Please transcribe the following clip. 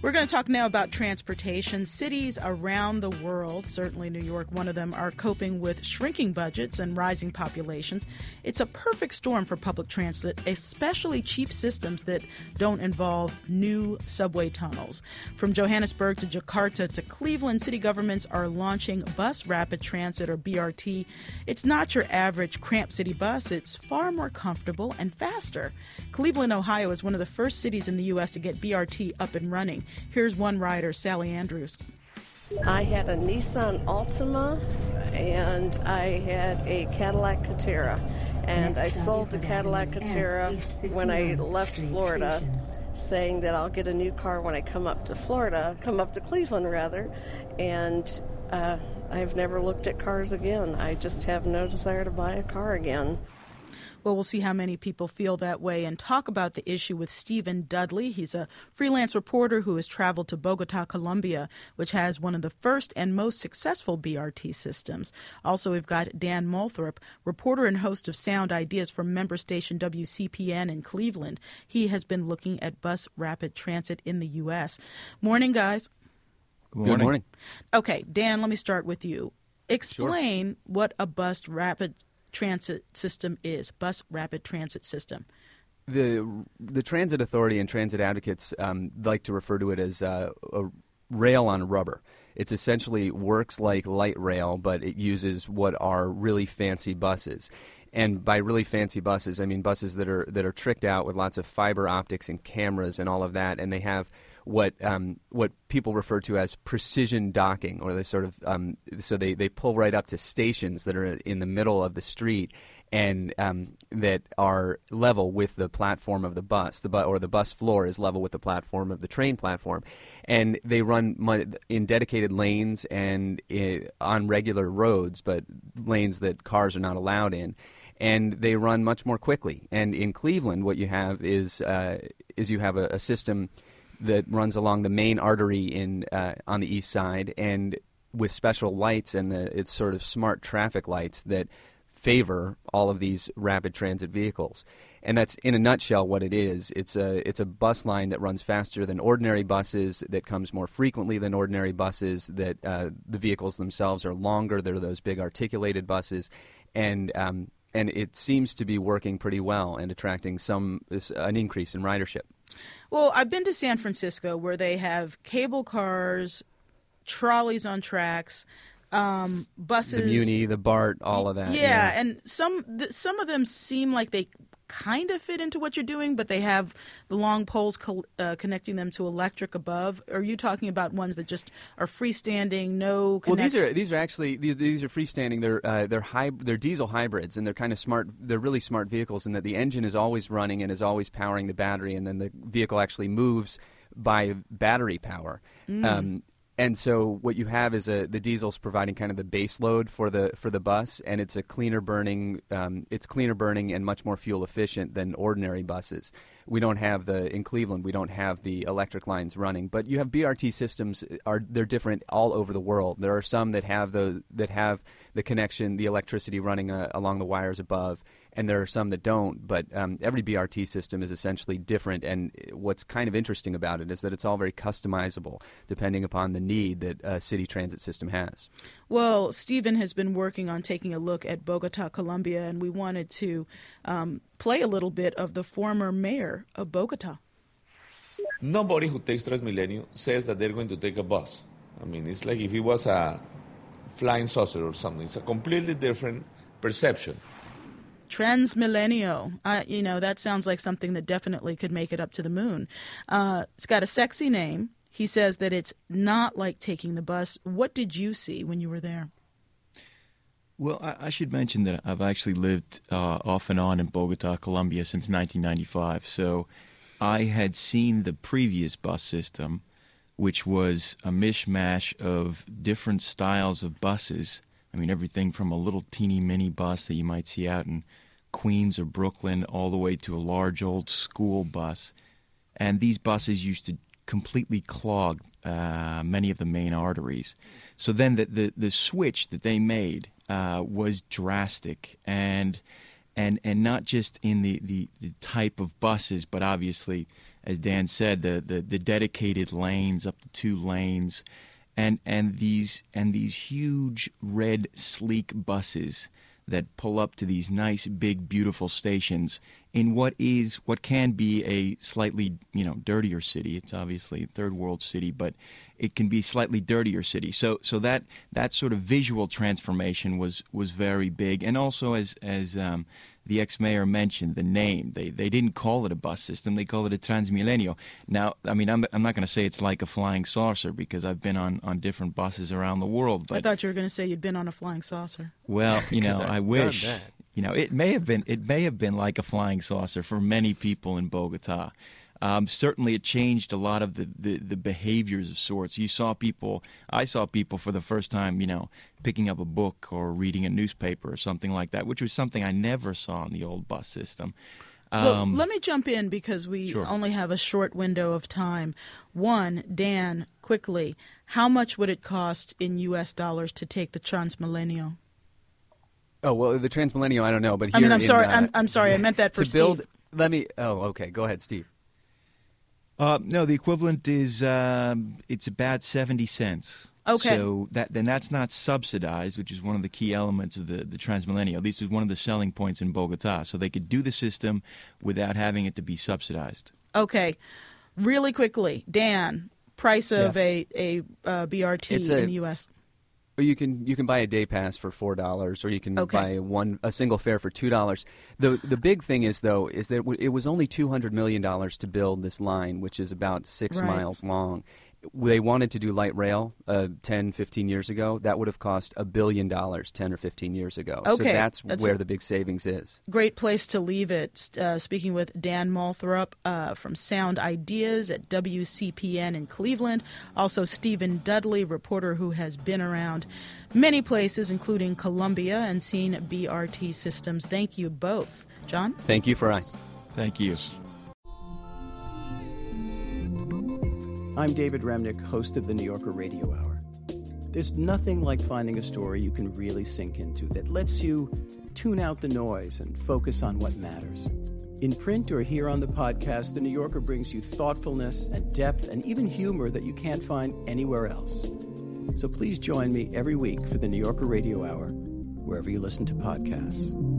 We're going to talk now about transportation. Cities around the world, certainly New York, one of them, are coping with shrinking budgets and rising populations. It's a perfect storm for public transit, especially cheap systems that don't involve new subway tunnels. From Johannesburg to Jakarta to Cleveland, city governments are launching Bus Rapid Transit, or BRT. It's not your average cramped city bus. It's far more comfortable and faster. Cleveland, Ohio is one of the first cities in the U.S. to get BRT up and running. Here's one rider, Sally Andrews. I had a Nissan Altima and I had a Cadillac Catera. And I sold the Cadillac Catera when I left Florida, saying that I'll get a new car when I come up to Cleveland rather. And I've never looked at cars again. I just have no desire to buy a car again. Well, we'll see how many people feel that way and talk about the issue with Stephen Dudley. He's a freelance reporter who has traveled to Bogota, Colombia, which has one of the first and most successful BRT systems. Also, we've got Dan Moulthrop, reporter and host of Sound Ideas from member station WCPN in Cleveland. He has been looking at bus rapid transit in the U.S. Morning, guys. Good morning. Okay, Dan, let me start with you. Explain what a bus rapid transit system is, bus rapid transit system. The Transit Authority and transit advocates like to refer to it as a rail on rubber. It essentially works like light rail, but it uses what are really fancy buses. And by really fancy buses, I mean buses that are tricked out with lots of fiber optics and cameras and all of that, and they have what people refer to as precision docking, or they sort of so they pull right up to stations that are in the middle of the street and that are level with the platform of the bus. Or the bus floor is level with the platform of the train platform, and they run in dedicated lanes and on regular roads, but lanes that cars are not allowed in. And they run much more quickly. And in Cleveland, what you have is you have a system that runs along the main artery on the east side, and with special lights and it's sort of smart traffic lights that favor all of these rapid transit vehicles. And that's, in a nutshell, what it is. It's a bus line that runs faster than ordinary buses, that comes more frequently than ordinary buses, that the vehicles themselves are longer. They're those big articulated buses, and it seems to be working pretty well and attracting an increase in ridership. Well, I've been to San Francisco, where they have cable cars, trolleys on tracks, buses. The Muni, the BART, all of that. Yeah, and some of them seem like they kind of fit into what you're doing, but they have the long poles connecting them to electric above. Are you talking about ones that just are freestanding, no connection? Well, these are freestanding. They're diesel hybrids, and they're kind of smart. They're really smart vehicles in that the engine is always running and is always powering the battery, and then the vehicle actually moves by battery power. And so what you have is the diesel's providing kind of the base load for the bus, and it's cleaner burning and much more fuel efficient than ordinary buses. We don't have in Cleveland, we don't have the electric lines running, but you have BRT systems. They're different all over the world. There are some that have the connection, the electricity running along the wires above, and there are some that don't, but every BRT system is essentially different, and what's kind of interesting about it is that it's all very customizable depending upon the need that a city transit system has. Well, Stephen has been working on taking a look at Bogota, Colombia, and we wanted to play a little bit of the former mayor of Bogota. Nobody who takes Transmilenio says that they're going to take a bus. I mean, it's like if it was a flying saucer or something. It's a completely different perception. Transmilenio. That sounds like something that definitely could make it up to the moon. It's got a sexy name. He says that it's not like taking the bus. What did you see when you were there? Well, I should mention that I've actually lived off and on in Bogota, Colombia since 1995. So I had seen the previous bus system, which was a mishmash of different styles of buses. I mean, everything from a little teeny mini bus that you might see out in Queens or Brooklyn all the way to a large old school bus. And these buses used to completely clog many of the main arteries. So then the switch that they made was drastic, and not just in the type of buses, but obviously as Dan said, the dedicated lanes up to 2 lanes, and these huge red sleek buses that pull up to these nice big beautiful stations in what can be a slightly dirtier city. It's obviously a third world city, but it can be a slightly dirtier city. So that sort of visual transformation was very big. And also as the ex-mayor mentioned, the name, they didn't call it a bus system, they call it a Transmilenio. Now, I mean, I'm not going to say it's like a flying saucer because I've been on different buses around the world. But I thought you were going to say you'd been on a flying saucer. Well, I wish. It may have been like a flying saucer for many people in Bogota. Certainly, it changed a lot of the behaviors of sorts. I saw people for the first time, picking up a book or reading a newspaper or something like that, which was something I never saw in the old bus system. Well, let me jump in because we Sure. only have a short window of time. One, Dan, quickly, how much would it cost in U.S. dollars to take the Transmilenio? Oh, well, the Transmilenio, I don't know, but here I'm sorry. I'm sorry. I meant that for to build, Steve. Okay. Go ahead, Steve. No, the equivalent is it's about 70 cents. Okay. So that's not subsidized, which is one of the key elements of the Transmilenio. This is one of the selling points in Bogota. So they could do the system without having it to be subsidized. Okay. Really quickly, Dan, price of Yes. a BRT in the U.S. You can buy a day pass for $4, or you can Okay. buy a single fare for $2. The big thing is that it was only $200 million to build this line, which is about 6 Right. miles long. They wanted to do light rail 10, 15 years ago. That would have cost $1 billion 10 or 15 years ago. Okay. So that's That's where the big savings is. Great place to leave it. Speaking with Dan Moulthrop from Sound Ideas at WCPN in Cleveland. Also Stephen Dudley, reporter who has been around many places, including Columbia, and seen BRT systems. Thank you both. John? Thank you, Farai. Thank you. I'm David Remnick, host of the New Yorker Radio Hour. There's nothing like finding a story you can really sink into that lets you tune out the noise and focus on what matters. In print or here on the podcast, the New Yorker brings you thoughtfulness and depth and even humor that you can't find anywhere else. So please join me every week for the New Yorker Radio Hour, wherever you listen to podcasts.